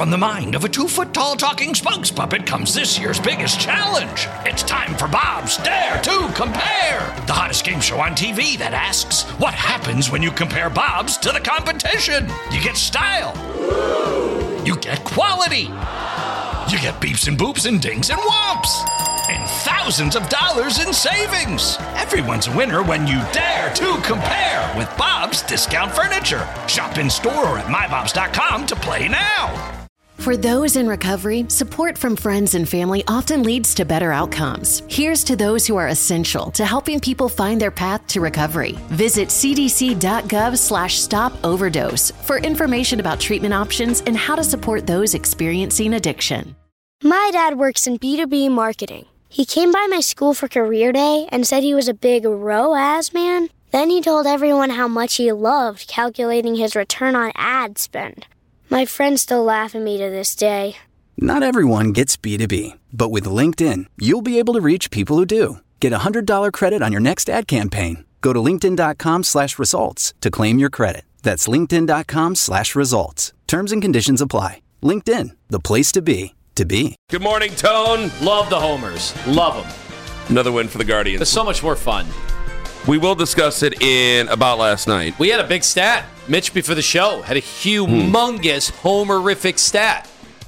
From the mind of a 2-foot-tall talking spokes puppet comes this year's biggest challenge. It's time for Bob's Dare to Compare, the hottest game show on TV that asks, what happens when you compare Bob's to the competition? You get style. You get quality. You get beeps and boops and dings and whomps. And thousands of dollars in savings. Everyone's a winner when you dare to compare with Bob's Discount Furniture. Shop in store or at mybobs.com to play now. For those in recovery, support from friends and family often leads to better outcomes. Here's to those who are essential to helping people find their path to recovery. Visit cdc.gov/stop-overdose for information about treatment options and how to support those experiencing addiction. My dad works in B2B marketing. He came by my school for career day and said he was a big ROAS man. Then he told everyone how much he loved calculating his return on ad spend. My friends still laugh at me to this day. Not everyone gets B2B, but with LinkedIn, you'll be able to reach people who do. Get a $100 credit on your next ad campaign. Go to linkedin.com/results to claim your credit. That's linkedin.com/results. Terms and conditions apply. LinkedIn, the place to be, to be. Good morning, Tone. Love the homers. Love them. Another win for the Guardians. It's so much more fun. We will discuss it in About Last Night. We had a big stat. Mitch, before the show, had a humongous homerific stat.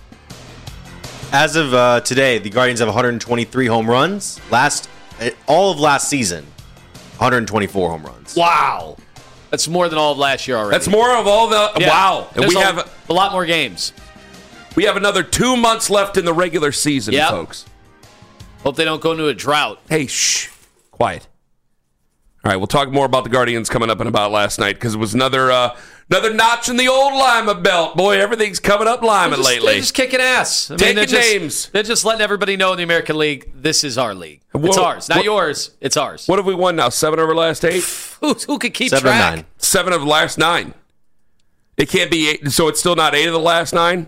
As of today, the Guardians have 123 home runs. All of last season, 124 home runs. Wow. That's more than all of last year already. That's more of all the... Yeah. Wow. And we have a lot more games. We have another 2 months left in the regular season, folks. Hope they don't go into a drought. Hey, shh. Quiet. All right, we'll talk more about the Guardians coming up in About Last Night because it was another notch in the old Lima belt. Boy, everything's coming up Lima lately. They're just kicking ass. Taking names. They're just letting everybody know in the American League, this is our league. It's ours. Not yours. It's ours. What have we won now? 7 over last 8? Who could keep 7 track? of 9. 7 of the last 9. It can't be 8. So it's still not 8 of the last 9?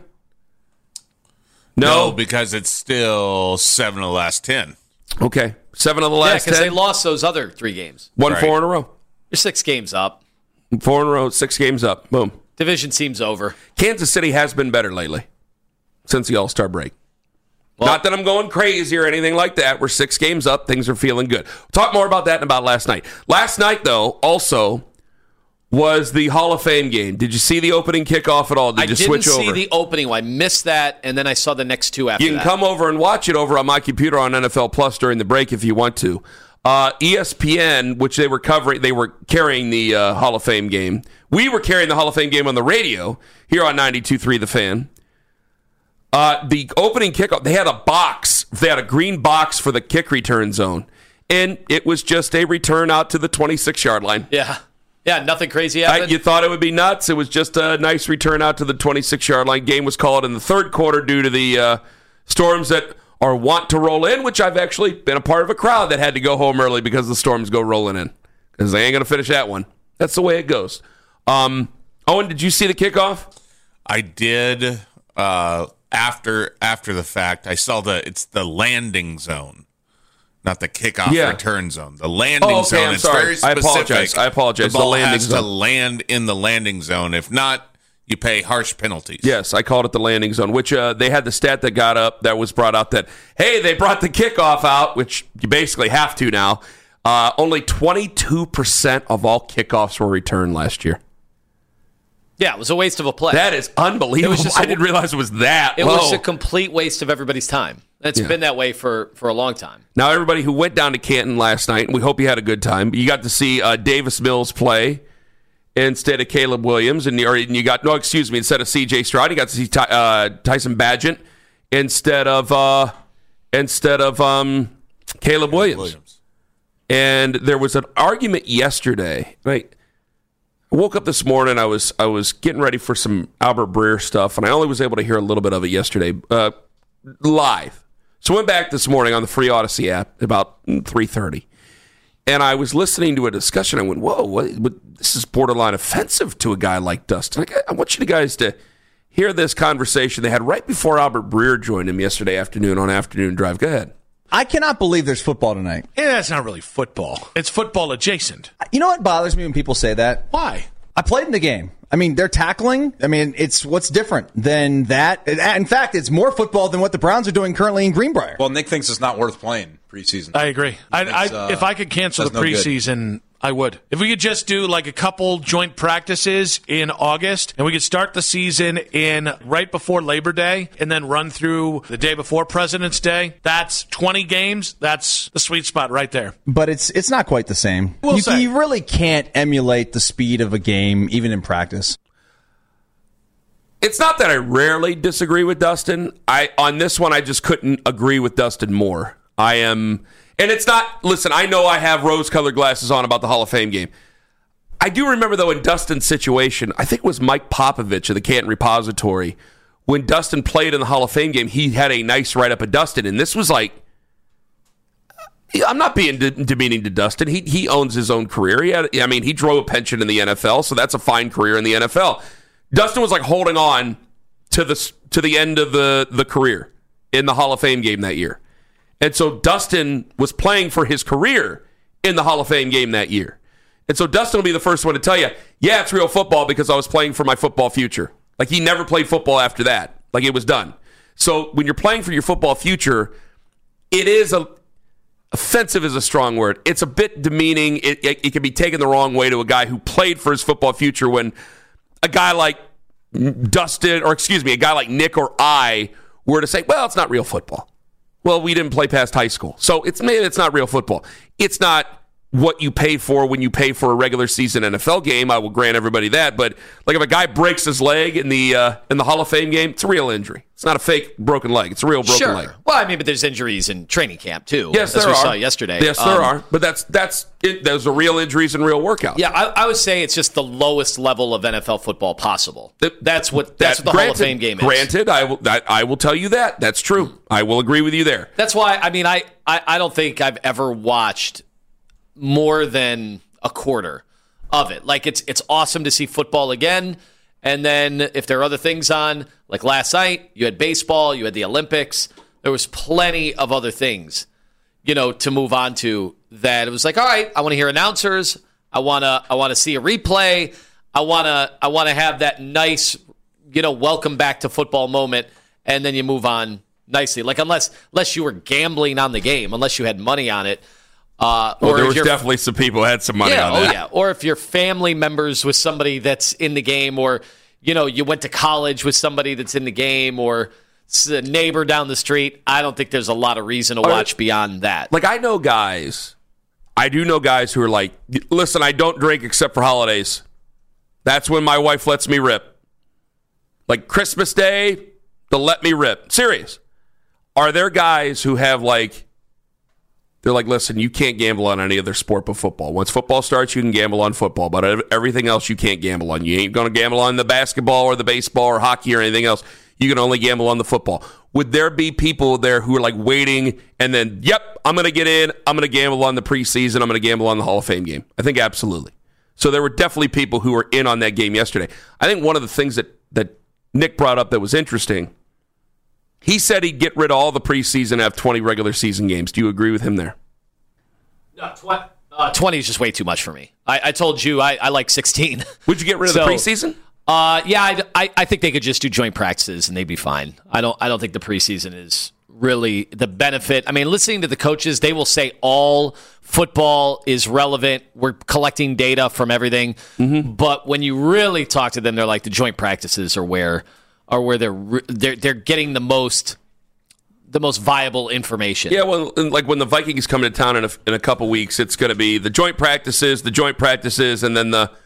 No, because it's still 7 of the last 10. Okay. 7 of the last 10? because they lost those other 3 games. Won 4 in a row. You're 6 games up. 4 in a row, 6 games up. Boom. Division seems over. Kansas City has been better lately since the All-Star break. Well, not that I'm going crazy or anything like that. We're 6 games up. Things are feeling good. We'll talk more about that in About Last Night. Last night, though, also was the Hall of Fame game. Did you see the opening kickoff at all? Did you switch over? I didn't see the opening. I missed that, and then I saw the next 2 after that. You can come over and watch it over on my computer on NFL Plus during the break if you want to. ESPN, which they were carrying the Hall of Fame game. We were carrying the Hall of Fame game on the radio here on 92.3 The Fan. The opening kickoff, they had a box. They had a green box for the kick return zone, and it was just a return out to the 26-yard line. Yeah, nothing crazy happened. You thought it would be nuts. It was just a nice return out to the 26-yard line. Game was called in the third quarter due to the storms that are wont to roll in, which I've actually been a part of a crowd that had to go home early because the storms go rolling in. Because they ain't going to finish that one. That's the way it goes. Owen, did you see the kickoff? I did. After the fact, I saw it's the landing zone. Not the kickoff return zone. The landing zone. It's very specific. I apologize. The ball landing has zone. to land in the landing zone. If not, you pay harsh penalties. Yes, I called it the landing zone, which they had the stat that got up that was brought out that, hey, they brought the kickoff out, which you basically have to now. Only 22% of all kickoffs were returned last year. Yeah, it was a waste of a play. That is unbelievable. I didn't realize it was that low. It was a complete waste of everybody's time. It's been that way for a long time. Now, everybody who went down to Canton last night, and we hope you had a good time, you got to see Davis Mills play instead of Caleb Williams, instead of C.J. Stroud, you got to see Tyson Bagent instead of Caleb Williams. And there was an argument yesterday. Right? I woke up this morning. I was getting ready for some Albert Breer stuff, and I only was able to hear a little bit of it yesterday live. So I went back this morning on the free Odyssey app about 3:30, and I was listening to a discussion. I went, whoa, this is borderline offensive to a guy like Dustin. I want you guys to hear this conversation they had right before Albert Breer joined him yesterday afternoon on Afternoon Drive. Go ahead. I cannot believe there's football tonight. Yeah, that's not really football. It's football adjacent. You know what bothers me when people say that? Why? I played in the game. I mean, they're tackling. I mean, it's what's different than that. In fact, it's more football than what the Browns are doing currently in Greenbrier. Well, Nick thinks it's not worth playing preseason. I agree. If I could cancel the preseason, I would. If we could just do like a couple joint practices in August, and we could start the season in right before Labor Day, and then run through the day before President's Day, that's 20 games. That's the sweet spot right there. But it's not quite the same. You really can't emulate the speed of a game, even in practice. It's not that I rarely disagree with Dustin. On this one, I just couldn't agree with Dustin more. And it's not, listen, I know I have rose-colored glasses on about the Hall of Fame game. I do remember, though, in Dustin's situation, I think it was Mike Popovich of the Canton Repository, when Dustin played in the Hall of Fame game, he had a nice write-up of Dustin, and this was like, I'm not being demeaning to Dustin. He owns his own career. He drew a pension in the NFL, so that's a fine career in the NFL. Dustin was like holding on to the end of the career in the Hall of Fame game that year. And so Dustin was playing for his career in the Hall of Fame game that year. And so Dustin will be the first one to tell you, yeah, it's real football because I was playing for my football future. Like, he never played football after that. Like, it was done. So when you're playing for your football future, it is offensive is a strong word. It's a bit demeaning. It can be taken the wrong way to a guy who played for his football future when a guy like Dustin, or excuse me, a guy like Nick or I were to say, well, it's not real football. Well, we didn't play past high school. So it's not real football. It's not what you pay for when you pay for a regular season NFL game. I will grant everybody that. But like, if a guy breaks his leg in the Hall of Fame game, it's a real injury. It's not a fake broken leg. It's a real broken leg. Well, but there's injuries in training camp too. Yes, as there we are. saw yesterday. Yes, there are. But that's it. Those are real injuries and real workouts. Yeah, I would say it's just the lowest level of NFL football possible. That's what the Hall of Fame game is. Granted, I will tell you that. That's true. I will agree with you there. That's why, I don't think I've ever watched more than a quarter of it. Like, it's awesome to see football again. And then if there are other things on, like last night, you had baseball, you had the Olympics. There was plenty of other things, to move on to that. It was like, all right, I want to hear announcers. I want to see a replay. I want to have that nice, welcome back to football moment. And then you move on nicely. Like, unless you were gambling on the game, unless you had money on it. Or there was definitely some people who had some money on that. Yeah. Or if you're family members with somebody that's in the game, or you went to college with somebody that's in the game, or a neighbor down the street. I don't think there's a lot of reason to watch beyond that. Like, I do know guys who are like, listen, I don't drink except for holidays. That's when my wife lets me rip. Like Christmas Day, they'll let me rip. Serious. Are there guys who have they're like, listen, you can't gamble on any other sport but football. Once football starts, you can gamble on football, but everything else you can't gamble on. You ain't going to gamble on the basketball or the baseball or hockey or anything else. You can only gamble on the football. Would there be people there who are waiting and then, yep, I'm going to get in. I'm going to gamble on the preseason. I'm going to gamble on the Hall of Fame game? I think absolutely. So there were definitely people who were in on that game yesterday. I think one of the things that Nick brought up that was interesting, he said he'd get rid of all the preseason and have 20 regular season games. Do you agree with him there? No, 20 is just way too much for me. I told you I like 16. Would you get rid of the preseason? Yeah, I think they could just do joint practices and they'd be fine. I don't think the preseason is really the benefit. Listening to the coaches, they will say all football is relevant. We're collecting data from everything. Mm-hmm. But when you really talk to them, they're like, the joint practices are where they're getting the most viable information. Yeah, well, like when the Vikings come to town in a couple weeks, it's going to be the joint practices, and then the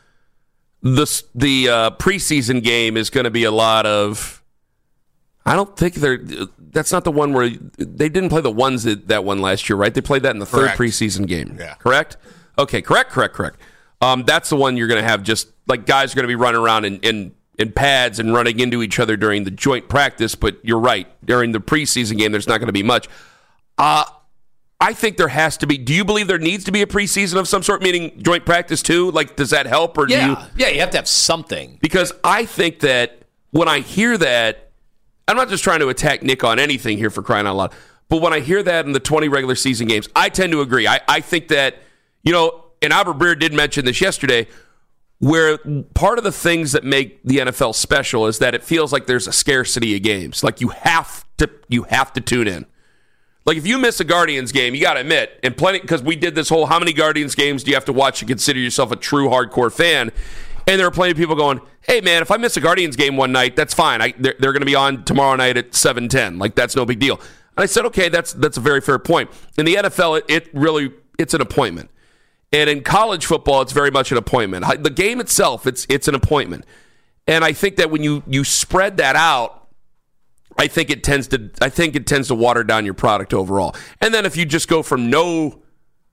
preseason game is going to be a lot of. I don't think that's not the one where they didn't play the ones that one last year, right? They played that in the third preseason game. Yeah. Correct? Okay, correct. That's the one you're going to have just like guys are going to be running around in pads and running into each other during the joint practice, but you're right. During the preseason game, there's not going to be much. I think there has to be. Do you believe there needs to be a preseason of some sort, meaning joint practice too? Like, does that help? Or Yeah, you have to have something. Because I think that when I hear that, I'm not just trying to attack Nick on anything here for crying out loud, but when I hear that in the 20 regular season games, I tend to agree. I think that, and Albert Breer did mention this yesterday, where part of the things that make the NFL special is that it feels like there's a scarcity of games. Like you have to tune in. Like if you miss a Guardians game, you got to admit, and plenty, because we did this whole how many Guardians games do you have to watch to consider yourself a true hardcore fan? And there are plenty of people going, hey man, if I miss a Guardians game one night, that's fine. They're going to be on tomorrow night at 7:10. Like that's no big deal. And I said, okay, that's a very fair point. In the NFL, it's an appointment. And in college football, it's very much an appointment. The game itself, it's an appointment. And I think that when you spread that out, I think it tends to water down your product overall. And then if you just go from no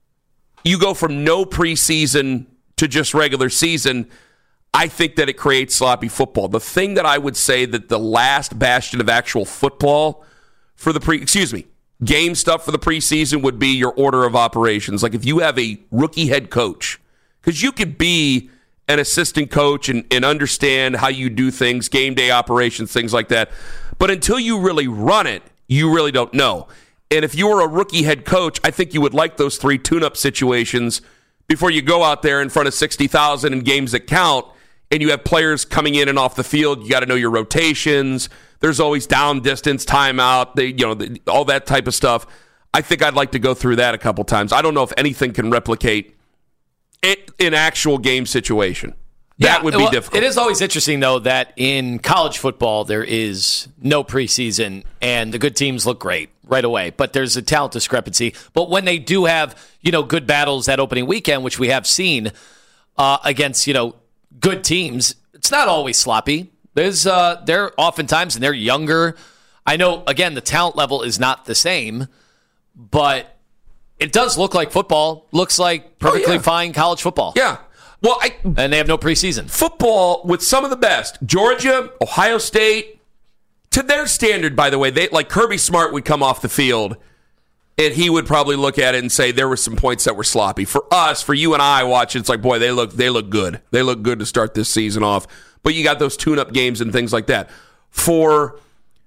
preseason to just regular season, I think that it creates sloppy football. The thing that I would say that the last bastion of actual football for the game stuff for the preseason would be your order of operations. Like if you have a rookie head coach, because you could be an assistant coach and understand how you do things, game day operations, things like that. But until you really run it, you really don't know. And if you were a rookie head coach, I think you would like those 3 tune-up situations before you go out there in front of 60,000 in games that count, and you have players coming in and off the field. You got to know your rotations. There's always down distance, timeout, all that type of stuff. I think I'd like to go through that a couple times. I don't know if anything can replicate an actual game situation. That would be difficult. It is always interesting, though, that in college football, there is no preseason, and the good teams look great right away. But there's a talent discrepancy. But when they do have, good battles that opening weekend, which we have seen against, good teams, it's not always sloppy. They're oftentimes, and they're younger. I know, again, the talent level is not the same, but it does look like football. Looks like perfectly fine college football. Yeah. Well, and they have no preseason. Football with some of the best. Georgia, Ohio State, to their standard, by the way, like Kirby Smart would come off the field, and he would probably look at it and say there were some points that were sloppy. For us, for you and I watch it, it's like, boy, they look good. They look good to start this season off. But you got those tune-up games and things like that. For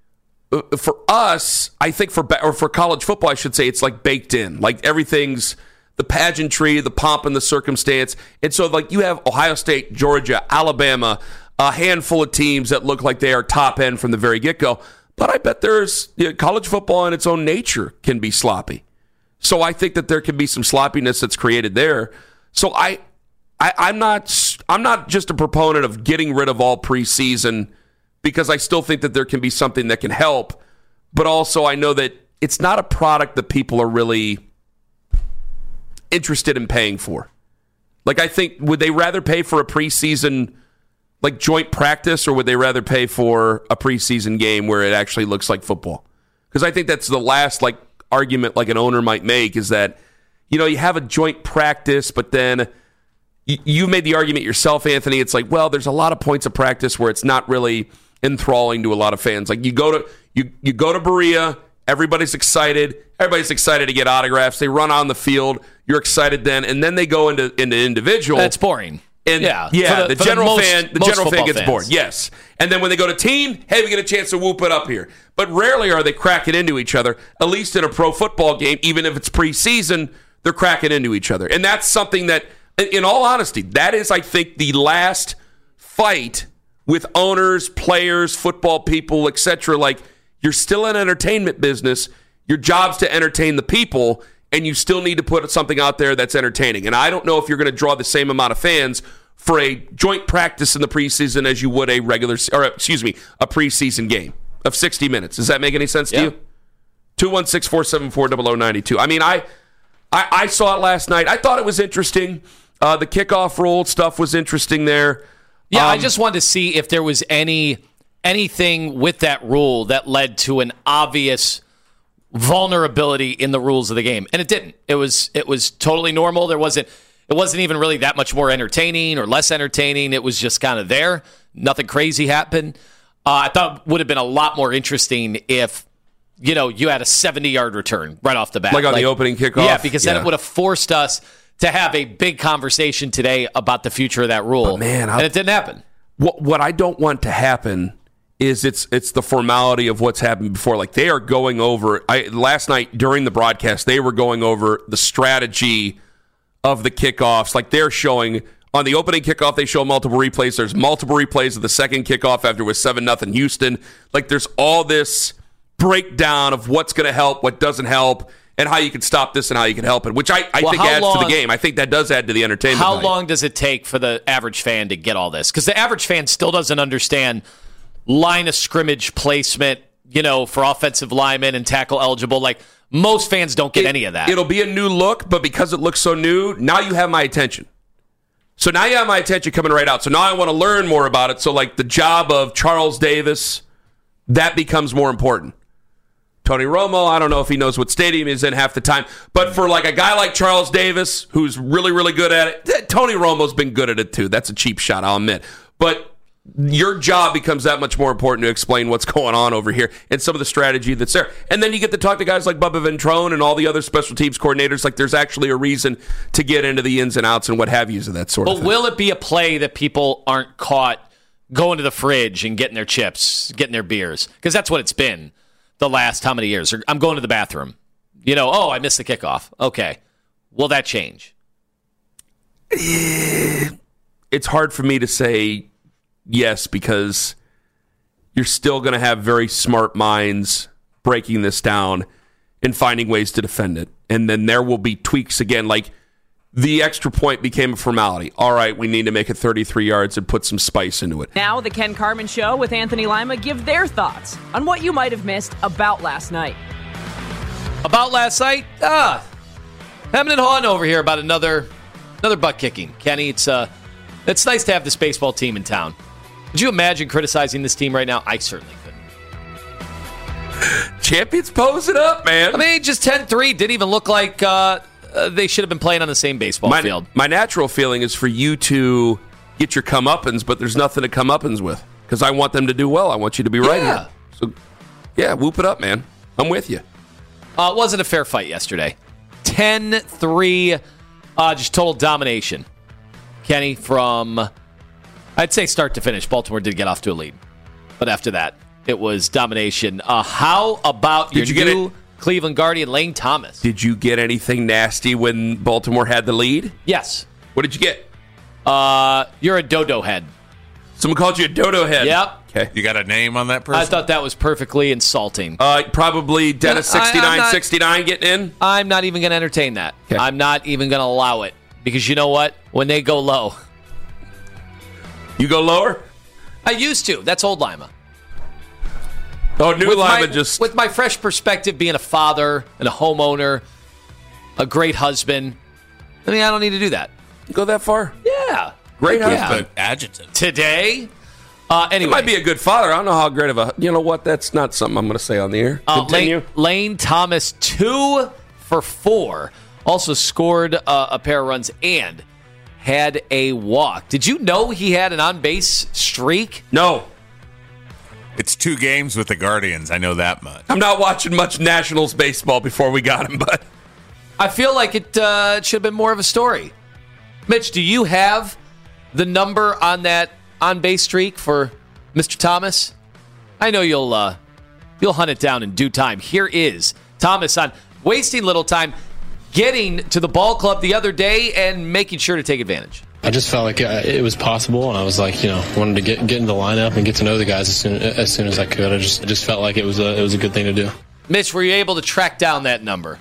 us, I think for college football, I should say, it's like baked in. Like everything's the pageantry, the pomp and the circumstance. And so like you have Ohio State, Georgia, Alabama, a handful of teams that look like they are top end from the very get-go. But I bet there's college football in its own nature can be sloppy. So I think that there can be some sloppiness that's created there. So I'm not just a proponent of getting rid of all preseason because I still think that there can be something that can help. But also I know that it's not a product that people are really interested in paying for. Like I think, would they rather pay for a preseason like joint practice, or would they rather pay for a preseason game where it actually looks like football? Because I think that's the last like argument like an owner might make is that, you have a joint practice, but then you made the argument yourself, Anthony. It's like, well, there's a lot of points of practice where it's not really enthralling to a lot of fans. Like you go to Berea, everybody's excited. Everybody's excited to get autographs. They run on the field. You're excited then, and then they go into individual. That's boring. And the general fan gets bored. Yes. And then when they go to team, hey, we get a chance to whoop it up here. But rarely are they cracking into each other. At least in a pro football game, even if it's preseason, they're cracking into each other. And that's something that, in all honesty, that is, I think, the last fight with owners, players, football people, etc. Like, you're still in entertainment business. Your job's to entertain the people, and you still need to put something out there that's entertaining. And I don't know if you're going to draw the same amount of fans for a joint practice in the preseason as you would a preseason game of 60 minutes. Does that make any sense to you? 216-474-0092. I mean, I saw it last night. I thought it was interesting. The kickoff rule stuff was interesting there. Yeah, I just wanted to see if there was anything with that rule that led to an obvious vulnerability in the rules of the game, and it didn't. It was totally normal. It wasn't even really that much more entertaining or less entertaining. It was just kind of there. Nothing crazy happened. I thought it would have been a lot more interesting if you had a 70-yard return right off the bat, like on the opening kickoff. Yeah, because then it would have forced us to have a big conversation today about the future of that rule. But man, and it didn't happen. What I don't want to happen is it's the formality of what's happened before. Like they are going over. Last night during the broadcast, they were going over the strategy of the kickoffs. Like they're showing On the opening kickoff, they show multiple replays. There's multiple replays of the second kickoff after it was 7-0 Houston. Like, there's all this breakdown of what's going to help, what doesn't help, and how you can stop this and how you can help it, which I think adds to the game. I think that does add to the entertainment. How long does it take for the average fan to get all this? Because the average fan still doesn't understand line of scrimmage placement, for offensive linemen and tackle eligible. Like, most fans don't get any of that. It'll be a new look, but because it looks so new, now you have my attention. So now you have my attention coming right out. So now I want to learn more about it. So, like, the job of Charles Davis, that becomes more important. Tony Romo, I don't know if he knows what stadium he's in half the time. But for, like, a guy like Charles Davis, who's really, really good at it, Tony Romo's been good at it, too. That's a cheap shot, I'll admit. But your job becomes that much more important to explain what's going on over here and some of the strategy that's there. And then you get to talk to guys like Bubba Ventrone and all the other special teams coordinators. Like, there's actually a reason to get into the ins and outs and what have yous of that sort of thing. But will it be a play that people aren't caught going to the fridge and getting their chips, getting their beers? Because that's what it's been the last how many years? I'm going to the bathroom. I missed the kickoff. Okay. Will that change? It's hard for me to say yes, because you're still going to have very smart minds breaking this down and finding ways to defend it. And then there will be tweaks again. Like, the extra point became a formality. All right, we need to make it 33 yards and put some spice into it. Now the Ken Carman Show with Anthony Lima give their thoughts on what you might have missed about last night. About last night? Hemming and hawing over here about another butt kicking. Kenny, it's nice to have this baseball team in town. Could you imagine criticizing this team right now? I certainly couldn't. Champions pose it up, man. I mean, just 10-3. Didn't even look like they should have been playing on the same baseball field. My natural feeling is for you to get your comeuppance, but there's nothing to comeuppance with, because I want them to do well. I want you to be right here. So, yeah, whoop it up, man. I'm with you. It wasn't a fair fight yesterday. 10-3, just total domination. Kenny, from, I'd say start to finish, Baltimore did get off to a lead. But after that, it was domination. How about your new Cleveland Guardian, Lane Thomas? Did you get anything nasty when Baltimore had the lead? Yes. What did you get? You're a dodo head. Someone called you a dodo head? Yep. Okay. You got a name on that person? I thought that was perfectly insulting. Probably Dennis 6969 getting in? I'm not even going to entertain that. Okay. I'm not even going to allow it. Because you know what? When they go low. You go lower? I used to. That's old Lima. Oh, new Lima With my fresh perspective, being a father and a homeowner, a great husband. I mean, I don't need to do that. Go that far? Yeah. Great husband. Adjective. Today? Anyway. He might be a good father. I don't know how great of a... You know what? That's not something I'm going to say on the air. Continue. Lane Thomas, 2 for 4. Also scored a pair of runs and had a walk. Did you know he had an on-base streak? No. It's 2 games with the Guardians. I know that much. I'm not watching much Nationals baseball before we got him, but... I feel like it should have been more of a story. Mitch, do you have the number on that on-base streak for Mr. Thomas? I know you'll hunt it down in due time. Here is Thomas on wasting little time, getting to the ball club the other day and making sure to take advantage. I just felt like it was possible, and I was like, wanted to get into the lineup and get to know the guys as soon as I could. I just felt like it was a good thing to do. Mitch, were you able to track down that number?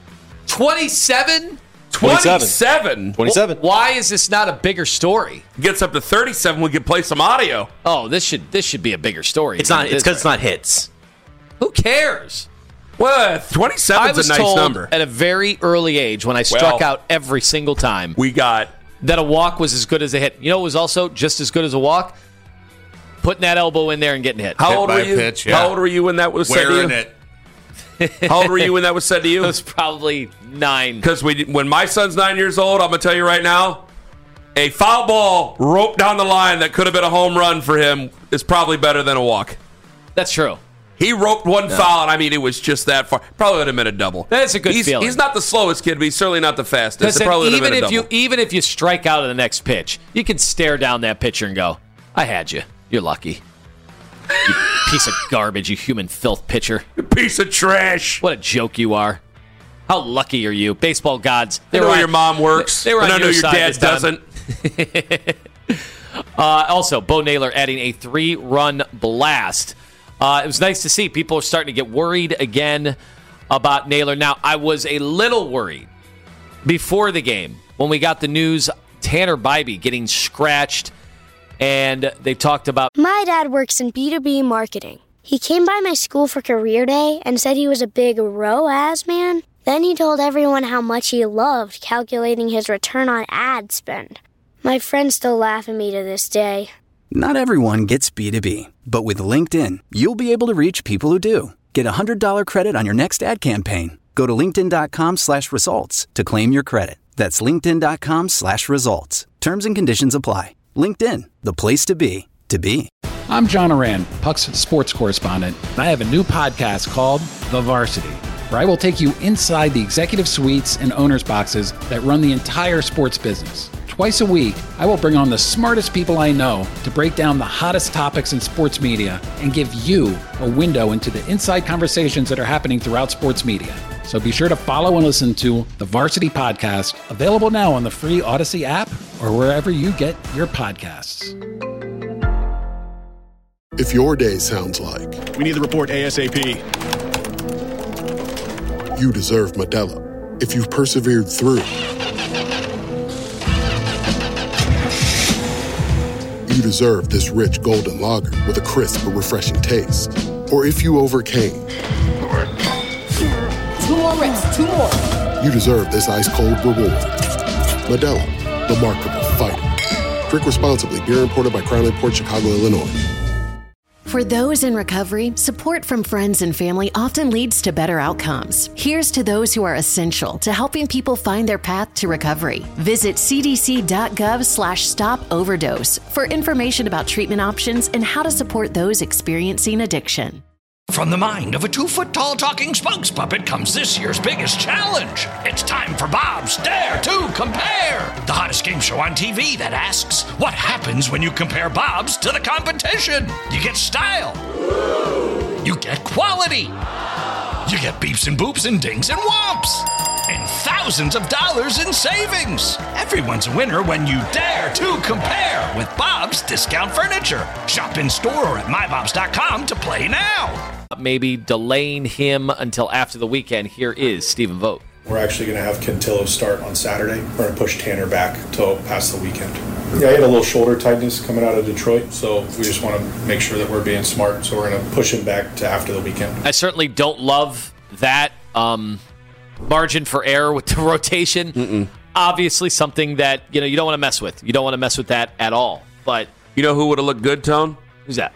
27? 27. Why is this not a bigger story? Gets up to 37. We could play some audio. Oh, this should be a bigger story. It's not. It's because it's not hits. Who cares? Well, 27 is a nice number. At a very early age, when I struck out every single time, we got that a walk was as good as a hit. You know, it was also just as good as a walk. Putting that elbow in there and getting hit. How old were you? Pitch, yeah. How old were you when that was said to you? How old were you when that was said to you? I was probably 9. Because when my son's 9 years old, I'm going to tell you right now, a foul ball roped down the line that could have been a home run for him is probably better than a walk. That's true. He roped one foul, and I mean, it was just that far. Probably would have been a double. That's a good feeling. He's not the slowest kid, but he's certainly not the fastest. It probably would have been a double. Even if you strike out at the next pitch, you can stare down that pitcher and go, I had you. You're lucky. You piece of garbage, you human filth pitcher. You piece of trash. What a joke you are. How lucky are you? Baseball gods. I know your mom works. They were on I know your dad doesn't. Also, Bo Naylor adding a 3-run blast. It was nice to see. People are starting to get worried again about Naylor. Now, I was a little worried before the game when we got the news Tanner Bybee getting scratched, and they talked about... My dad works in B2B marketing. He came by my school for career day and said he was a big ROAS man. Then he told everyone how much he loved calculating his return on ad spend. My friends still laugh at me to this day. Not everyone gets B2B, but with LinkedIn, you'll be able to reach people who do. Get a $100 credit on your next ad campaign. Go to linkedin.com/results to claim your credit. That's linkedin.com/results. Terms and conditions apply. LinkedIn, the place to be, to be. I'm John Oran, Puck's sports correspondent, and I have a new podcast called The Varsity, where I will take you inside the executive suites and owners' boxes that run the entire sports business. Twice a week, I will bring on the smartest people I know to break down the hottest topics in sports media and give you a window into the inside conversations that are happening throughout sports media. So be sure to follow and listen to The Varsity Podcast, available now on the free Odyssey app or wherever you get your podcasts. If your day sounds like... We need the report ASAP. You deserve Modelo. If you've persevered through... You deserve this rich golden lager with a crisp but refreshing taste. Or if you overcame. 2 more reps, 2 more. You deserve this ice-cold reward. Modelo, the mark of a fighter. Drink responsibly. Beer imported by Crown Imports, Chicago, Illinois. For those in recovery, support from friends and family often leads to better outcomes. Here's to those who are essential to helping people find their path to recovery. Visit cdc.gov/stop overdose for information about treatment options and how to support those experiencing addiction. From the mind of a 2-foot-tall talking spokes puppet comes this year's biggest challenge. It's time for Bob's Dare to Compare, the hottest game show on TV that asks, what happens when you compare Bob's to the competition? You get style. You get quality. You get beeps and boops and dings and whomps. And thousands of dollars in savings. Everyone's a winner when you dare to compare with Bob's Discount Furniture. Shop in store or at mybobs.com to play now. Maybe delaying him until after the weekend. Here is Stephen Vogt. We're actually going to have Cantillo start on Saturday. We're going to push Tanner back until past the weekend. Yeah, I had a little shoulder tightness coming out of Detroit, so we just want to make sure that we're being smart. So we're going to push him back to after the weekend. I certainly don't love that margin for error with the rotation. Obviously something that you don't want to mess with. You don't want to mess with that at all. But you know who would have looked good, Tone? Who's that?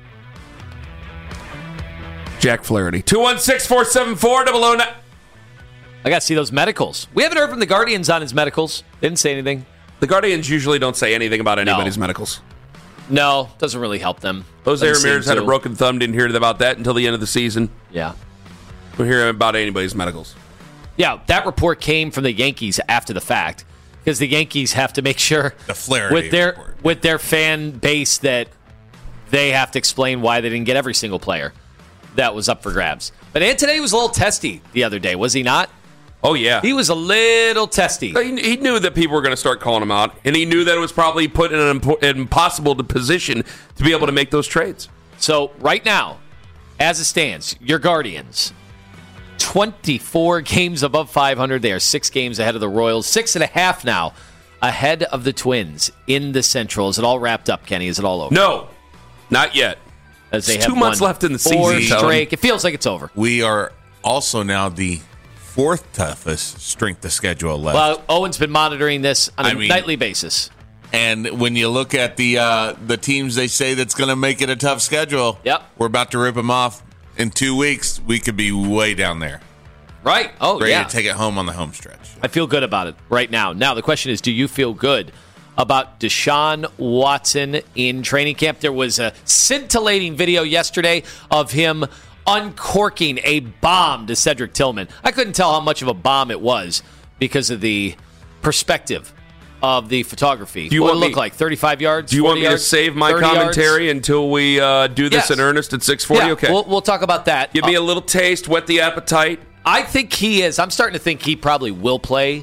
Jack Flaherty. 216-474-009. I got to see those medicals. We haven't heard from the Guardians on his medicals. They didn't say anything. The Guardians usually don't say anything about anybody's medicals. No, doesn't really help them. Jose Ramirez had a broken thumb. Didn't hear about that until the end of the season. Yeah. We'll hear about anybody's medicals. Yeah, that report came from the Yankees after the fact because the Yankees have to make sure the Flaherty with their fan base that they have to explain why they didn't get every single player that was up for grabs. But Antonetti was a little testy the other day, was he not? Oh, yeah. He was a little testy. He knew that people were going to start calling him out, and he knew that it was probably put in an impossible position to be able to make those trades. So right now, as it stands, your Guardians, 24 games above 500. They are 6 games ahead of the Royals. 6.5 now ahead of the Twins in the Central. Is it all wrapped up, Kenny? Is it all over? No, not yet. As they There's have 2 months left in the season. Straight. It feels like it's over. We are also now the 4th toughest strength of schedule left. Well, Owen's been monitoring this on a nightly basis. And when you look at the teams they say that's going to make it a tough schedule, we're about to rip them off. In 2 weeks, we could be way down there. Right. Oh, ready yeah. to take it home on the home stretch. I feel good about it right now. Now, the question is, do you feel good about Deshaun Watson in training camp? There was a scintillating video yesterday of him uncorking a bomb to Cedric Tillman. I couldn't tell how much of a bomb it was because of the perspective of the photography. Do you want it look like 35 yards? Do you want me yards, to save my commentary until we do this in earnest at 6:40? Yeah, okay, we'll talk about that. Give me a little taste, whet the appetite. I think he is. I'm starting to think he probably will play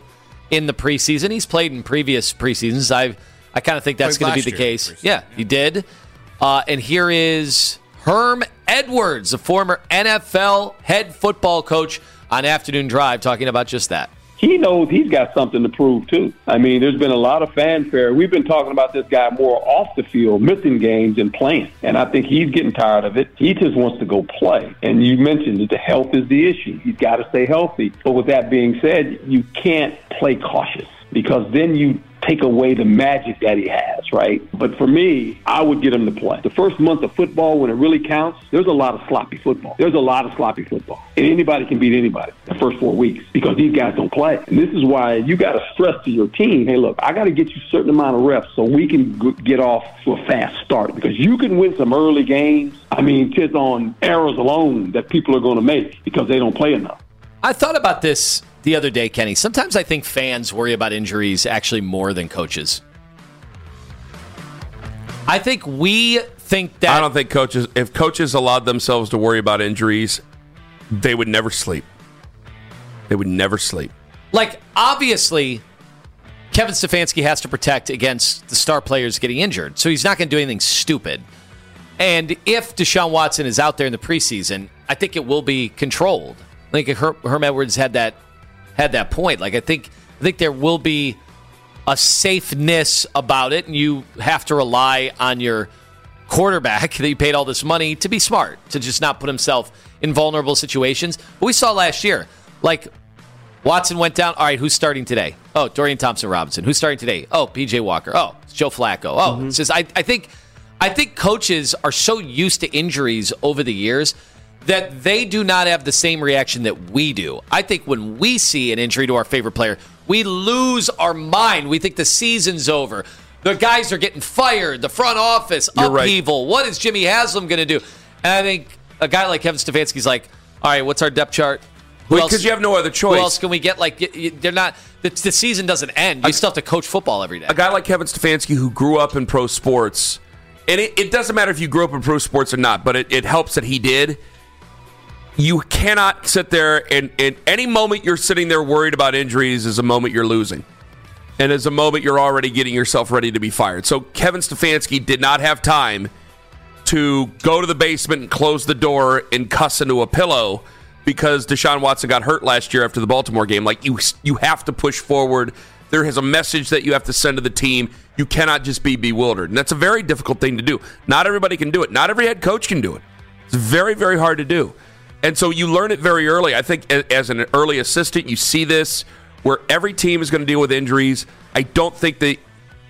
in the preseason. He's played in previous preseasons. I kind of think that's going to be the case. Yeah, he did. And here is Herm Edwards, a former NFL head football coach, on Afternoon Drive, talking about just that. He knows he's got something to prove, too. I mean, there's been a lot of fanfare. We've been talking about this guy more off the field, missing games and playing. And I think he's getting tired of it. He just wants to go play. And you mentioned that the health is the issue. He's got to stay healthy. But with that being said, you can't play cautious, because then you take away the magic that he has, right? But for me, I would get him to play. The first month of football, when it really counts, there's a lot of sloppy football. And anybody can beat anybody the first 4 weeks, because these guys don't play. And this is why you got to stress to your team, hey, look, I got to get you a certain amount of reps so we can get off to a fast start, because you can win some early games. I mean, just on errors alone that people are going to make because they don't play enough. I thought about this the other day, Kenny. Sometimes I think fans worry about injuries actually more than coaches. I think we think that... I don't think if coaches allowed themselves to worry about injuries, they would never sleep. They would never sleep. Like, obviously, Kevin Stefanski has to protect against the star players getting injured, so he's not going to do anything stupid. And if Deshaun Watson is out there in the preseason, I think it will be controlled. I think Herm Edwards had that point. Like, I think there will be a safeness about it, and you have to rely on your quarterback that you paid all this money to be smart, to just not put himself in vulnerable situations. But we saw last year, like, Watson went down. All right, who's starting today? Oh, Dorian Thompson-Robinson. Who's starting today? Oh, P.J. Walker. Oh, it's Joe Flacco. Oh, it's just, I think coaches are so used to injuries over the years that they do not have the same reaction that we do. I think when we see an injury to our favorite player, we lose our mind. We think the season's over. The guys are getting fired. The front office, upheaval. Right. What is Jimmy Haslam going to do? And I think a guy like Kevin Stefanski's like, all right, what's our depth chart? Because you have no other choice. Who else can we get? Like, they're not. The season doesn't end. You still have to coach football every day. A guy like Kevin Stefanski who grew up in pro sports, and it doesn't matter if you grew up in pro sports or not, but it helps that he did. You cannot sit there and any moment you're sitting there worried about injuries is a moment you're losing. And is a moment you're already getting yourself ready to be fired. So Kevin Stefanski did not have time to go to the basement and close the door and cuss into a pillow because Deshaun Watson got hurt last year after the Baltimore game. Like, you have to push forward. There is a message that you have to send to the team. You cannot just be bewildered. And that's a very difficult thing to do. Not everybody can do it. Not every head coach can do it. It's very, very hard to do. And so you learn it very early. I think as an early assistant, you see this where every team is going to deal with injuries. I don't think the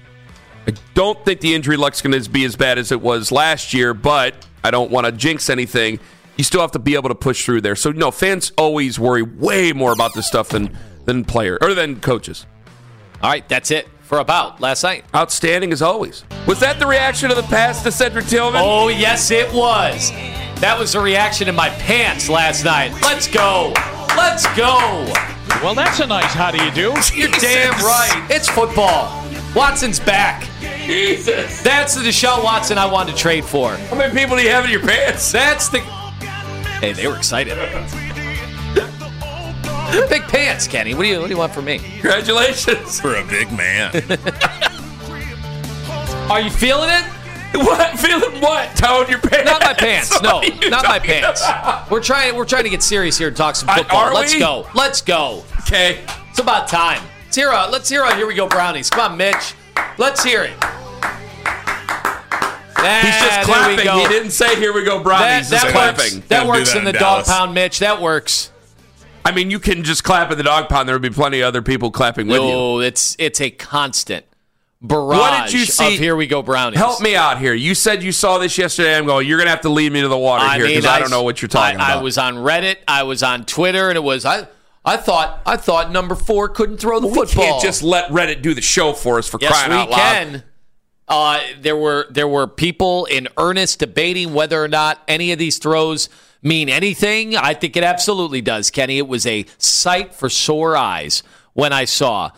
injury luck's going to be as bad as it was last year, but I don't want to jinx anything. You still have to be able to push through there. So, no, fans always worry way more about this stuff than coaches. All right, that's it for About last night. Outstanding as always. Was that the reaction of the pass to Cedric Tillman? Oh, yes, it was. That was the reaction in my pants last night. Let's go. Let's go. Well, that's a nice how do you do. You're damn right. It's football. Watson's back. Jesus. That's the Deshaun Watson I wanted to trade for. How many people do you have in your pants? That's the... Hey, they were excited. Big pants, Kenny. What do you want from me? Congratulations. For a big man. Are you feeling it? What? Feeling what? Tone your pants? Not my pants. No, not my pants. We're trying to get serious here and talk some football. Let's go. Let's go. Okay. It's about time. Let's hear Here We Go Brownies. Come on, Mitch. Let's hear it. He's just clapping. He didn't say Here We Go Brownies. That clapping. That works in the dog pound, Mitch. That works. I mean, you can just clap in the dog pound. There would be plenty of other people clapping with you. Oh, it's a constant barrage of Here We Go Brownies. Help me out here. You said you saw this yesterday. I'm going, you're going to have to lead me to the water here because I don't know what you're talking about. I was on Reddit. I was on Twitter, and it was I thought number 4 couldn't throw the football. We can't just let Reddit do the show for us for crying out loud. Yes, we can. There were people in earnest debating whether or not any of these throws mean anything. I think it absolutely does, Kenny. It was a sight for sore eyes when I saw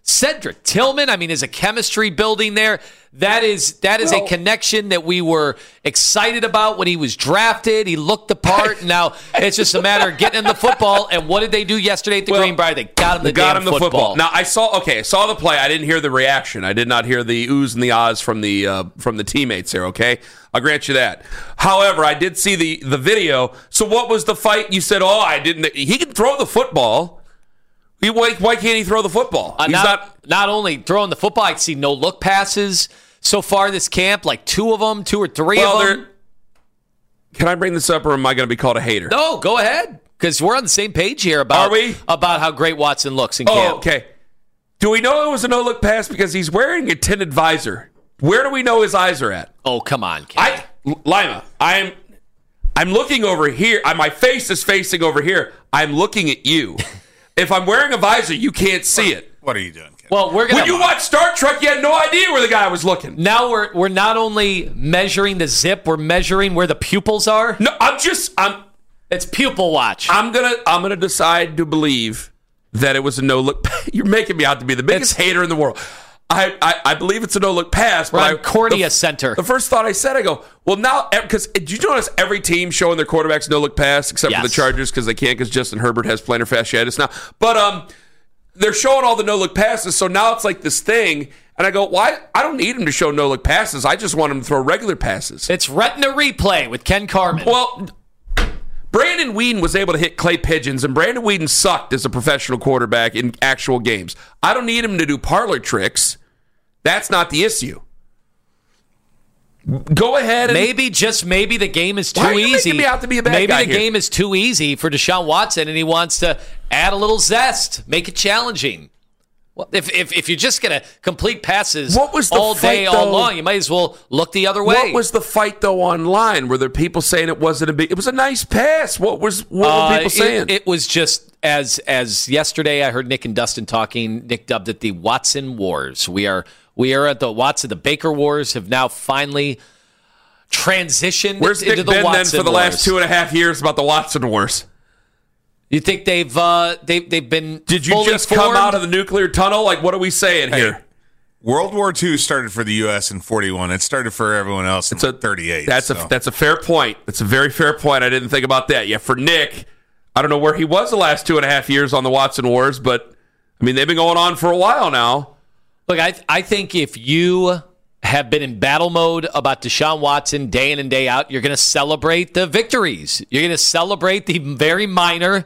Cedric Tillman, I mean, is a chemistry building there. That is a connection that we were excited about when he was drafted. He looked the part. Now it's just a matter of getting him the football. And what did they do yesterday at the Greenbrier? They got him the football. Now I saw the play. I didn't hear the reaction. I did not hear the oohs and the ahs from the teammates there. Okay, I'll grant you that. However, I did see the video. So what was the fight? You said, I didn't. He can throw the football. Why can't he throw the football? He's not only throwing the football, I can see no-look passes so far this camp, like 2 or 3 of them. Can I bring this up, or am I going to be called a hater? No, go ahead, because we're on the same page here about how great Watson looks in camp. Okay. Do we know it was a no-look pass because he's wearing a tinted visor? Where do we know his eyes are at? Oh, come on, Ken. Lima, I'm looking over here. My face is facing over here. I'm looking at you. If I'm wearing a visor, you can't see it. What are you doing, Ken? Well, when you watch Star Trek, you had no idea where the guy was looking. Now we're not only measuring the zip, we're measuring where the pupils are. No, it's pupil watch. I'm gonna decide to believe that it was a no look. You're making me out to be the biggest hater in the world. I believe it's a no look pass, but cornea center. The first thought I said, I go, well, now, because did you notice every team showing their quarterbacks no look pass except for the Chargers because they can't because Justin Herbert has plantar fasciitis now. But they're showing all the no look passes, so now it's like this thing. And I go, why? I don't need him to show no look passes. I just want him to throw regular passes. It's retina replay with Ken Carman. Well, Brandon Weeden was able to hit clay pigeons, and Brandon Weeden sucked as a professional quarterback in actual games. I don't need him to do parlor tricks. That's not the issue. Go ahead. Maybe the game is too Why are you easy. Making me out to be a bad maybe guy the here? game is too easy for Deshaun Watson, and he wants to add a little zest, make it challenging. Well, if you're just going to complete passes all day, all long, you might as well look the other way. What was the fight, though, online? Were there people saying it wasn't a big... It was a nice pass. What were people saying? It was just, as yesterday I heard Nick and Dustin talking, Nick dubbed it the Watson Wars. We are at the Watson. The Baker Wars have now finally transitioned Where's into Nick the been Watson then for the Wars. last 2.5 years about the Watson Wars? You think they've been? Did you just formed? come out of the nuclear tunnel? Like, what are we saying here? World War II started for the U.S. in 41. It started for everyone else in 38. That's a fair point. That's a very fair point. I didn't think about that. Yeah, for Nick, I don't know where he was the last 2.5 years on the Watson Wars, but I mean they've been going on for a while now. Look, I think if you have been in battle mode about Deshaun Watson day in and day out, you're going to celebrate the victories. You're going to celebrate the very minor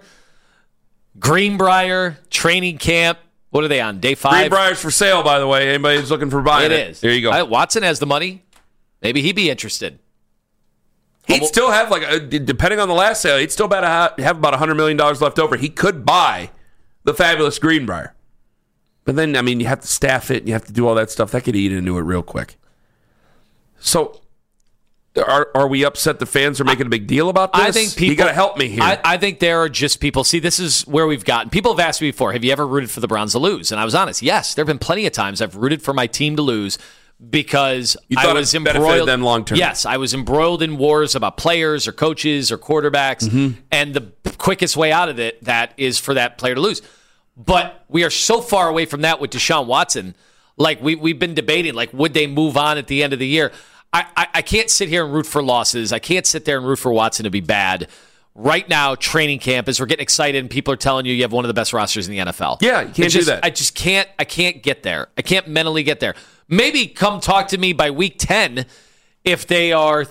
Greenbrier training camp. What are they on, day 5? Greenbrier's for sale, by the way. Anybody who's looking for buying it. It is. There you go. Watson has the money. Maybe he'd be interested. He'd still have, depending on the last sale, he'd still have about $100 million left over. He could buy the fabulous Greenbrier. But then, I mean, you have to staff it, and you have to do all that stuff. That could eat into it real quick. So, are we upset the fans are making a big deal about this? I think people, you got to help me here. I think there are just people. See, this is where we've gotten. People have asked me before, have you ever rooted for the Browns to lose? And I was honest. Yes, there have been plenty of times I've rooted for my team to lose because I was embroiled. Them long term. Yes, I was embroiled in wars about players or coaches or quarterbacks, and the quickest way out of that is for that player to lose. But we are so far away from that with Deshaun Watson. Like we've been debating, like would they move on at the end of the year? I can't sit here and root for losses. I can't sit there and root for Watson to be bad. Right now, training camp, as we're getting excited and people are telling you have one of the best rosters in the NFL. Yeah, you can't do that. I just can't. I can't get there. I can't mentally get there. Maybe come talk to me by week 10 if they are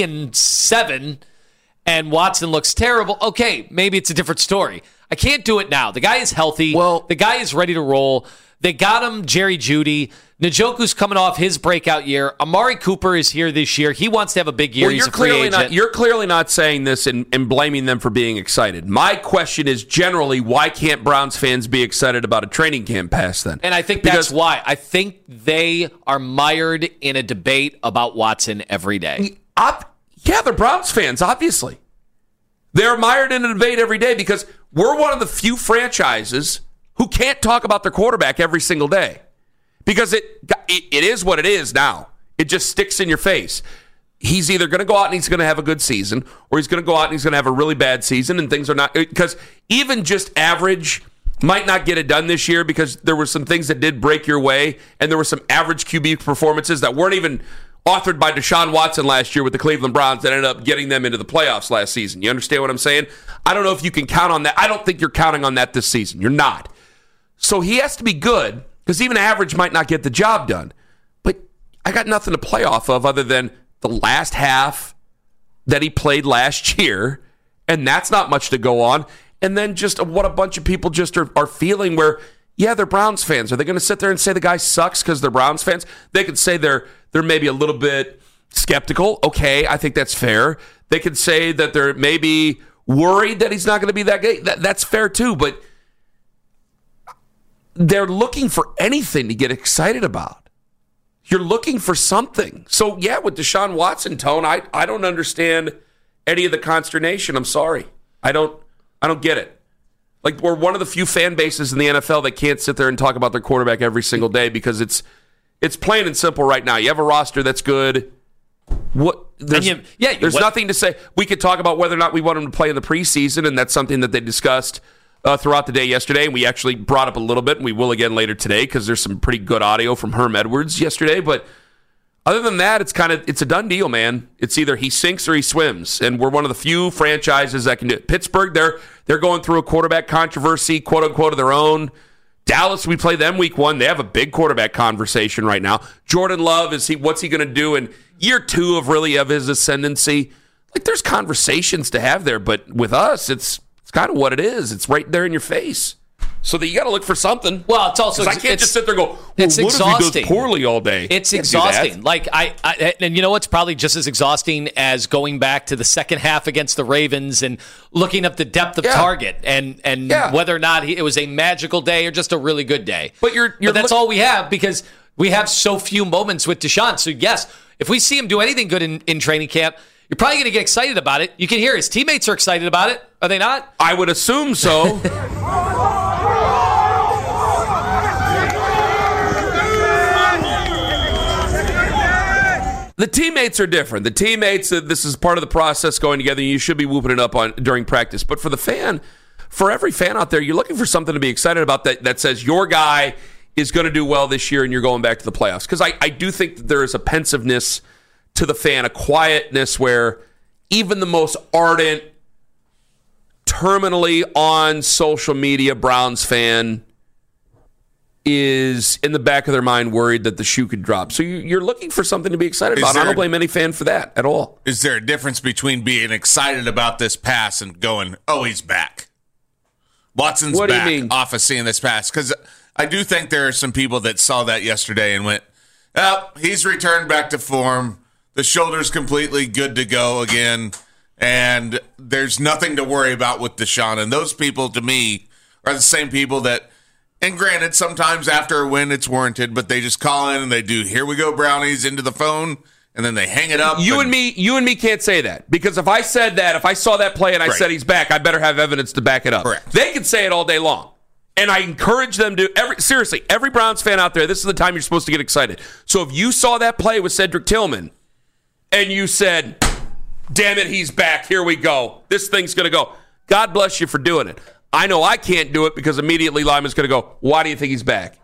3-7 and Watson looks terrible. Okay, maybe it's a different story. I can't do it now. The guy is healthy. Well, the guy is ready to roll. They got him, Jerry Jeudy. Njoku's coming off his breakout year. Amari Cooper is here this year. He wants to have a big year. Well, He's a free agent. You're clearly not saying this and blaming them for being excited. My question is generally, why can't Browns fans be excited about a training camp pass then? And I think that's why. I think they are mired in a debate about Watson every day. Yeah, they're Browns fans, obviously. They're mired in a debate every day because we're one of the few franchises who can't talk about their quarterback every single day. Because it is what it is now. It just sticks in your face. He's either going to go out and he's going to have a good season, or he's going to go out and he's going to have a really bad season, and things are not... Because even just average might not get it done this year because there were some things that did break your way, and there were some average QB performances that weren't even authored by Deshaun Watson last year with the Cleveland Browns that ended up getting them into the playoffs last season. You understand what I'm saying? I don't know if you can count on that. I don't think you're counting on that this season. You're not. So he has to be good because even average might not get the job done. But I got nothing to play off of other than the last half that he played last year, and that's not much to go on. And then just what a bunch of people just are feeling where, yeah, they're Browns fans. Are they going to sit there and say the guy sucks because they're Browns fans? They could say they're maybe a little bit skeptical. Okay, I think that's fair. They could say that they're maybe worried that he's not going to be that good. That's fair too, but they're looking for anything to get excited about. You're looking for something. So, yeah, with Deshaun Watson, Tone, I don't understand any of the consternation. I'm sorry. I don't get it. Like, we're one of the few fan bases in the NFL that can't sit there and talk about their quarterback every single day because it's plain and simple right now. You have a roster that's good. There's nothing to say. We could talk about whether or not we want him to play in the preseason, and that's something that they discussed throughout the day yesterday, and we actually brought up a little bit, and we will again later today because there's some pretty good audio from Herm Edwards yesterday. But other than that, it's a done deal, man. It's either he sinks or he swims, and we're one of the few franchises that can do it. Pittsburgh, they're going through a quarterback controversy, quote unquote, of their own. Dallas, we play them week 1. They have a big quarterback conversation right now. Jordan Love, what's he going to do in year 2 of his ascendancy? Like, there's conversations to have there, but with us, it's kind of what it is. It's right there in your face. So that you got to look for something. Well, it's also I can't just sit there and go, it's what exhausting. If he does poorly all day? It's exhausting. Like and you know what's probably just as exhausting as going back to the second half against the Ravens and looking up the depth of target and whether or not it was a magical day or just a really good day. But that's all we have because we have so few moments with Deshaun. So yes, if we see him do anything good in training camp, you're probably going to get excited about it. You can hear his teammates are excited about it. Are they not? I would assume so. The teammates are different. The teammates, this is part of the process going together. You should be whooping it up on during practice. But for the fan, for every fan out there, you're looking for something to be excited about that says your guy is going to do well this year and you're going back to the playoffs. Because I do think that there is a pensiveness to the fan, a quietness where even the most ardent, terminally on social media Browns fan is in the back of their mind worried that the shoe could drop. So you're looking for something to be excited about. I don't blame any fan for that at all. Is there a difference between being excited about this pass and going, oh, he's back? Watson's what back do you mean? Off of seeing this pass. Because I do think there are some people that saw that yesterday and went, oh, he's returned back to form. The shoulder's completely good to go again. And there's nothing to worry about with Deshaun. And those people, to me, are the same people that, and granted, sometimes after a win it's warranted, but they just call in and they do, here we go, Brownies, into the phone, and then they hang it up. You and me can't say that. Because if I said that, if I saw that play and I said he's back, I better have evidence to back it up. Correct. They can say it all day long. And I encourage them to, every Browns fan out there, this is the time you're supposed to get excited. So if you saw that play with Cedric Tillman and you said, damn it, he's back, here we go, this thing's going to go, God bless you for doing it. I know I can't do it because immediately Lima's going to go, why do you think he's back?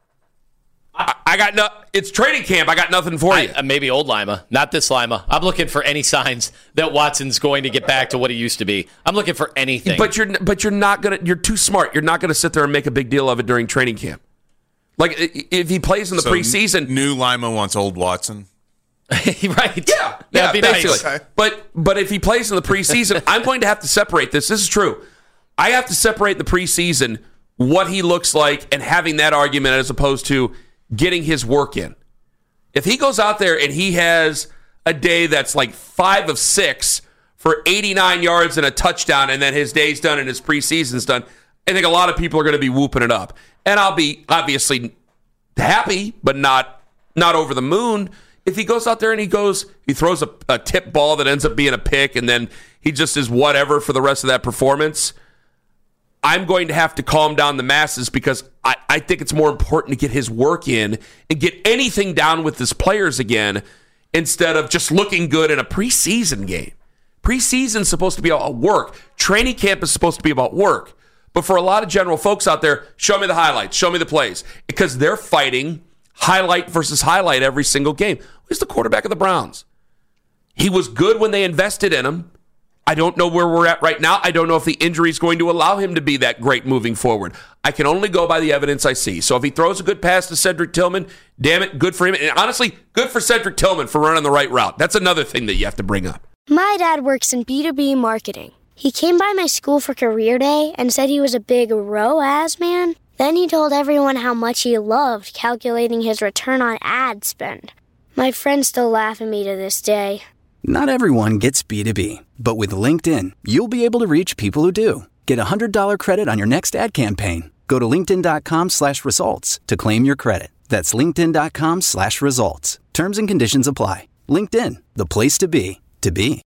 I got no. It's training camp. I got nothing for you. Maybe old Lima, not this Lima. I'm looking for any signs that Watson's going to get back to what he used to be. I'm looking for anything. But you're not gonna. You're too smart. You're not gonna sit there and make a big deal of it during training camp. Like if he plays in the preseason, new Lima wants old Watson. Right? Yeah, that'd be basically. Nice. But if he plays in the preseason, I'm going to have to separate this. This is true. I have to separate the preseason, what he looks like, and having that argument as opposed to getting his work in. If he goes out there and he has a day that's like 5 of 6 for 89 yards and a touchdown, and then his day's done and his preseason's done, I think a lot of people are going to be whooping it up. And I'll be obviously happy, but not over the moon. If he goes out there and he throws a tip ball that ends up being a pick, and then he just is whatever for the rest of that performance, I'm going to have to calm down the masses because I think it's more important to get his work in and get anything down with his players again instead of just looking good in a preseason game. Preseason's supposed to be about work. Training camp is supposed to be about work. But for a lot of general folks out there, show me the highlights, show me the plays, because they're fighting highlight versus highlight every single game. Who's the quarterback of the Browns? He was good when they invested in him. I don't know where we're at right now. I don't know if the injury is going to allow him to be that great moving forward. I can only go by the evidence I see. So if he throws a good pass to Cedric Tillman, damn it, good for him. And honestly, good for Cedric Tillman for running the right route. That's another thing that you have to bring up. My dad works in B2B marketing. He came by my school for career day and said he was a big ROAS man. Then he told everyone how much he loved calculating his return on ad spend. My friends still laugh at me to this day. Not everyone gets B2B, but with LinkedIn, you'll be able to reach people who do. Get a $100 credit on your next ad campaign. Go to linkedin.com/results to claim your credit. That's linkedin.com/results. Terms and conditions apply. LinkedIn, the place to be, to be.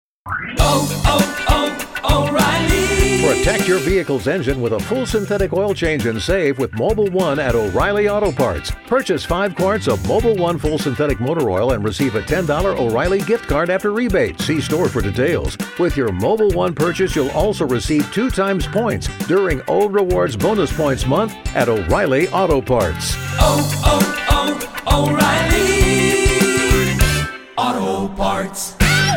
O'Reilly. Protect your vehicle's engine with a full synthetic oil change and save with Mobil 1 at O'Reilly Auto Parts. Purchase 5 quarts of Mobil 1 full synthetic motor oil and receive a $10 O'Reilly gift card after rebate. See store for details. With your Mobil 1 purchase, you'll also receive 2 times points during O Rewards Bonus Points Month at O'Reilly Auto Parts. O'Reilly Auto Parts.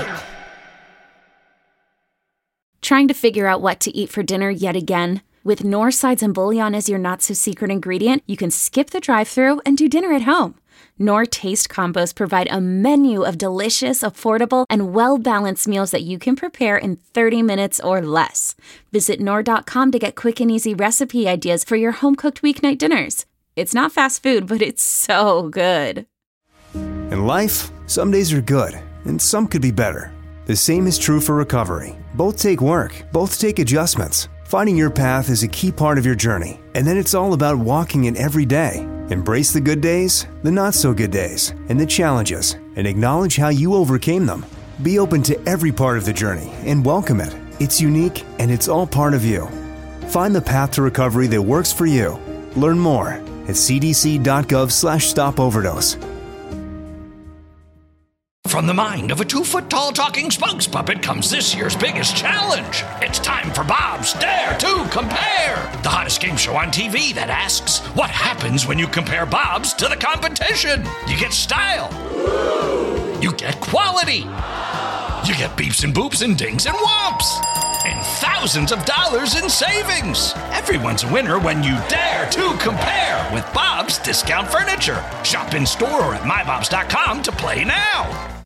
Trying to figure out what to eat for dinner yet again? With Knorr sides and bouillon as your not-so-secret ingredient, you can skip the drive-thru and do dinner at home. Knorr Taste Combos provide a menu of delicious, affordable, and well-balanced meals that you can prepare in 30 minutes or less. Visit Knorr.com to get quick and easy recipe ideas for your home-cooked weeknight dinners. It's not fast food, but it's so good. In life, some days are good, and some could be better. The same is true for recovery. Both take work, both take adjustments. Finding your path is a key part of your journey, and then it's all about walking it every day. Embrace the good days, the not-so-good days, and the challenges, and acknowledge how you overcame them. Be open to every part of the journey and welcome it. It's unique, and it's all part of you. Find the path to recovery that works for you. Learn more at cdc.gov/stopoverdose. From the mind of a 2-foot-tall talking spokes puppet comes this year's biggest challenge. It's time for Bob's Dare to Compare, the hottest game show on TV that asks, what happens when you compare Bob's to the competition? You get style. You get quality. You get beeps and boops and dings and whomps. And thousands of dollars in savings. Everyone's a winner when you dare to compare with Bob's Discount Furniture. Shop in store or at mybobs.com to play now.